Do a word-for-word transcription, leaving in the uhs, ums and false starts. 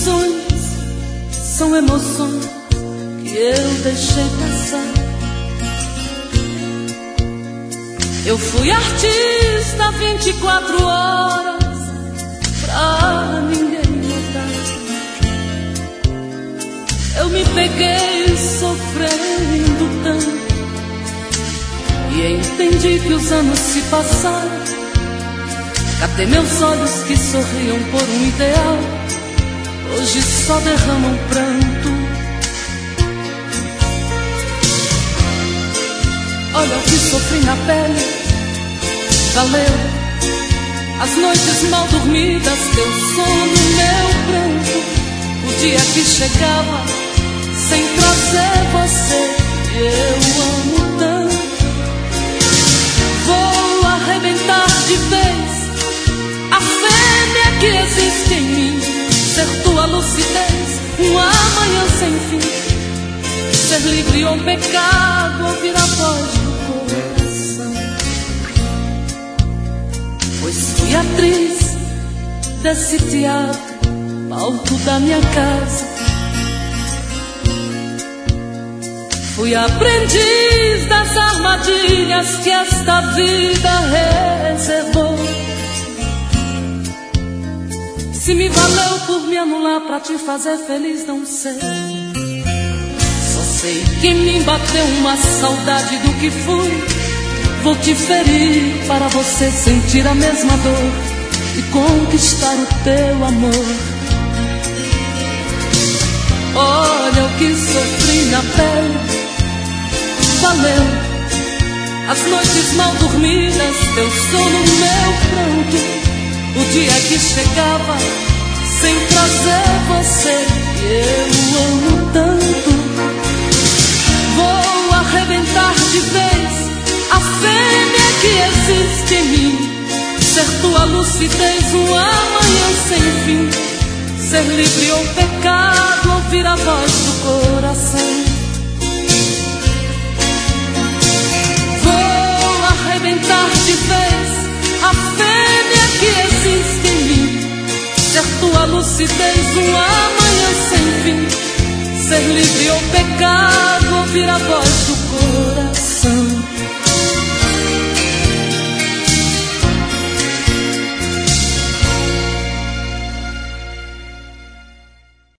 ilusões são emoções que eu deixei passar. Eu fui artista vinte e quatro horas pra ninguém notar. Eu me peguei sofrendo tanto e entendi que os anos se passaram. Cadê meus olhos que sorriam por um ideal? Hoje só derramam pranto. Olha o que sofri na pele, valeu as noites mal dormidas, teu sono, meu pranto. O dia que chegava sem trazer você, eu amo tanto. Vou arrebentar de vez a fêmea que existe em mim, ser tua lucidez, um amanhã sem fim, ser livre ou pecado, ouvir a voz do coração. Pois fui atriz desse teatro, palco da minha casa. Fui aprendiz das armadilhas que esta vida reservou. Se me valeu por me anular pra te fazer feliz, não sei. Só sei que me bateu uma saudade do que fui. Vou te ferir para você sentir a mesma dor e conquistar o teu amor. Olha o que sofri na pele, valeu as noites mal dormidas, teu sono, meu pranto. O dia que chegava sem trazer você, eu amo tanto. Vou arrebentar de vez a fêmea que existe em mim, ser tua lucidez, um amanhã sem fim, ser livre ou pecado, ouvir a voz do coração. Vou arrebentar de vez a fêmea que existe em mim, ser tua lucidez, um amanhã sem fim, ser livre ou pecado, ouvir a voz do coração.